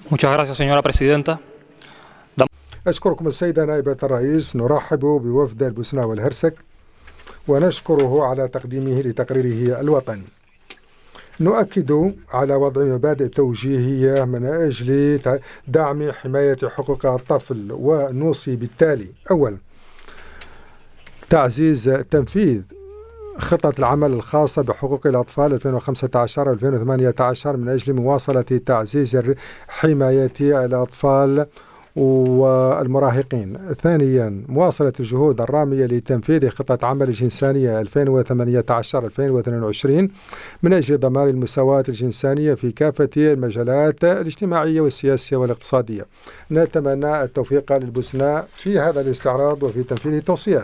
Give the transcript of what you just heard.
Muchas gracias, señora presidenta. أشكركم السيدة نائبة الرئيس. نرحب بوفد البوسنة والهرسك ونشكره على تقديمه لتقريره الوطني. نؤكد على وضع مبادئ توجيهية من أجل دعم حماية حقوق الطفل، ونوصي بالتالي: أولا، تعزيز تنفيذ خطة العمل الخاصة بحقوق الأطفال 2015-2018 من أجل مواصلة تعزيز حماية الأطفال والمراهقين. ثانيا، مواصلة الجهود الرامية لتنفيذ خطة عمل الجنسانية 2018-2022 من أجل ضمان المساواة الجنسانية في كافة المجالات الاجتماعية والسياسية والاقتصادية. نتمنى التوفيق للبوسنة في هذا الاستعراض وفي تنفيذ التوصيات.